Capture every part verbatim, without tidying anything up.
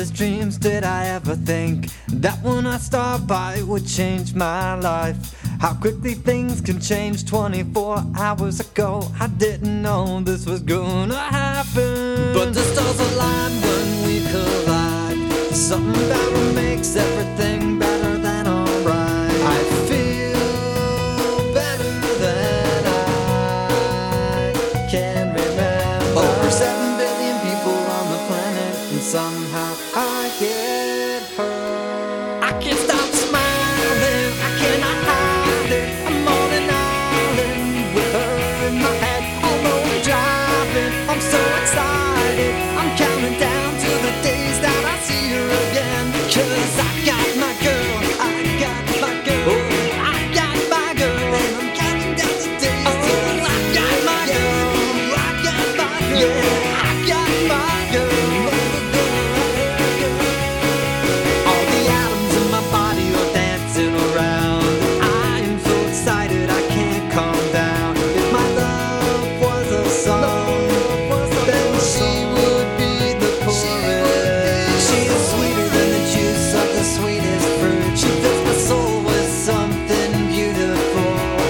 wildest dreams did I ever think that when I start by it would change my life. How quickly things can change twenty-four hours ago. I didn't know this was gonna happen, but the stars align when we collide. Something about what makes everything better than alright. I feel better than I can remember. Over seven billion people on the planet, and somehow I get hurt. I can't stop smiling, I cannot hide it. I'm on an island with her in my head. Although I'm driving, I'm so excited. I'm counting down to the days that I see her again. Cause I got my girl, I got my girl, oh, I got my girl, and I'm counting down the days. Oh, I got my girl, I got my girl, yeah, I got my girl. Never gonna let her go. All the atoms in my body are dancing around. I am so excited I can't calm down. If my love was a song, then she would be the chorus. She is sweeter than the juice of the sweetest fruit. She fills my soul with something beautiful.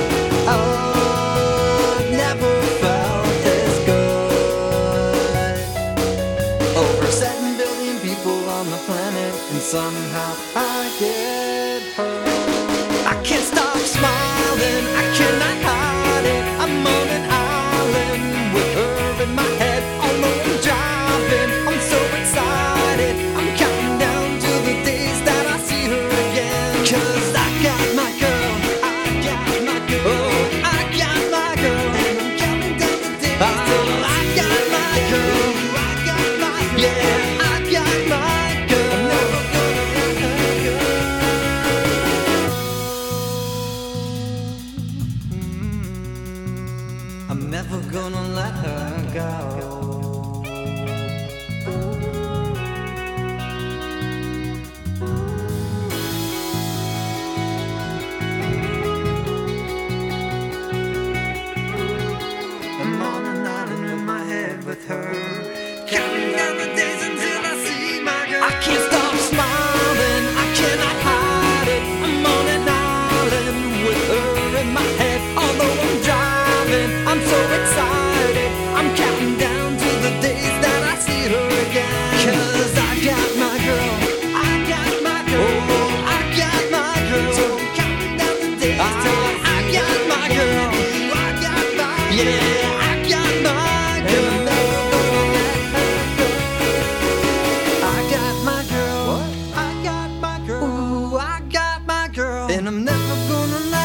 Oh, I've never felt this good. Over seven billion people on the planet, and somehow I get hurt. I can't stop smiling, I cannot hide it. I'm on an island with her in my head. Although I'm driving, I'm so excited. I'm counting down to the days that I see her again. Cause I got my girl, I got my girl, oh, I got my girl, and I'm counting down the days. Oh, I got my girl, I got my girl, yeah, I got my girl. I'm never gonna let her go. Mm, I'm never gonna let her go. I'm on an island in my head with her, counting down the days until I see my girl. I can't stop smiling, I cannot hide it. I'm on an island with her in my head. Although I'm driving, I'm so excited. I'm counting down to the days that I see her again. Cause I got my girl, I got my girl, oh, I got my girl. So I'm counting down the days till I got my girl, I got my girl, yeah, I got my girl. And I'm never gonna let her go. I got my girl, what? I got my girl, ooh, I got my girl, and I'm never gonna let